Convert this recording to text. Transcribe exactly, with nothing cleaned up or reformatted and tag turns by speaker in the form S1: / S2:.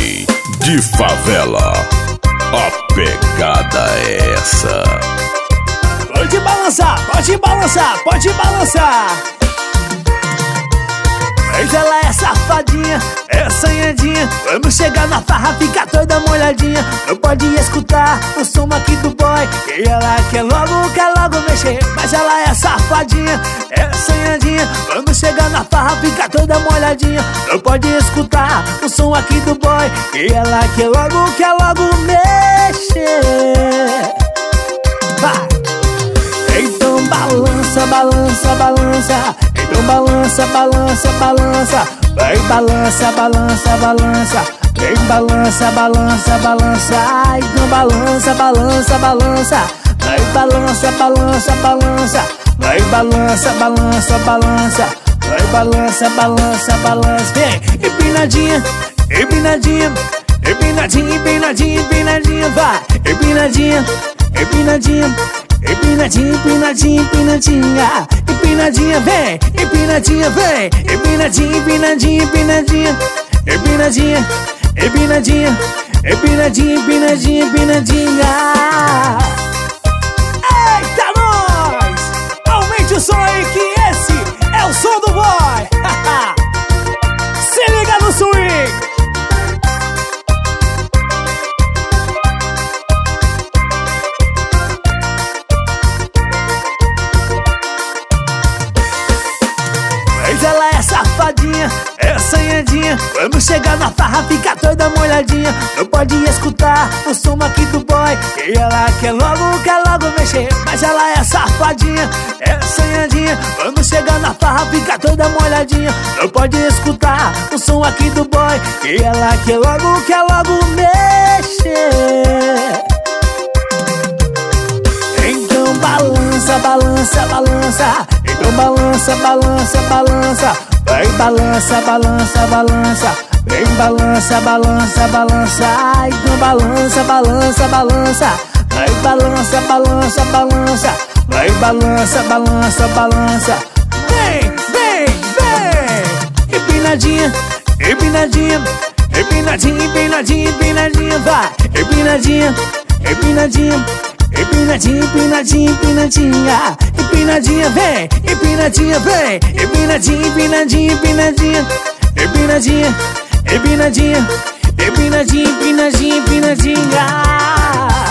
S1: Boy de favela, a pegada é essa.
S2: Pode balançar, pode balançar, pode balançar. Mas ela é safadinha, é assanhadinha. Vamos chegar na farra, fica toda molhadinha. Não pode escutar o som aqui do boy, e ela quer logo, quer logo mexer. Mas ela é safadinha, é assanhadinha. Vamos chegar na farra, fica toda molhadinha. Não pode escutar o som aqui do boy, e ela quer logo, quer logo mexer. Vai! Então balança, balança, balança. Então balança, balança, balança. Vai balança, balança, balança. Vem balança, balança, balança. Então balança, balança, balança. Vai balança, balança, balança. Vai balança, balança, balança. Vai balança, balança, balança. Vem, empinadinha, empinadinha. Empinadinha, empinadinha, empinadinha. Vai, empinadinha, empinadinha. Empinadinha, empinadinha, empinadinha. Empinadinha, vem, empinadinha, vem. Empinadinha, empinadinha, empinadinha. Empinadinha, empinadinha. Empinadinha, empinadinha, empinadinha. Eita, nós! Aumente o som aí que esse é o som do boy. Se liga no swing. Ela é safadinha, é assanhadinha. Vamos chegar na farra, fica toda molhadinha. Não pode escutar o som aqui do boy, e ela quer logo, quer logo mexer. Mas ela é safadinha, é assanhadinha. Vamos chegar na farra, fica toda molhadinha. Não pode escutar o som aqui do boy, e ela quer logo, quer logo mexer. Então balança, balança, balança. Então balança, balança, balança. Vai balança, balança, balança. Vem balança, balança, balança. Então balança, balança, balança. Vai balança, balança, balança. Vai balança, balança, balança. Vem, vem, vem. Empinadinha, empinadinha. Empinadinha, empinadinha, empinadinha. Vai, empinadinha, empinadinha. Empinadinha, empinadinha, empinadinha. Empinadinha, vem, empinadinha, vem. Empinadinha, empinadinha, empinadinha. Empinadinha, empinadinha. Empinadinha, empinadinha, empinadinha.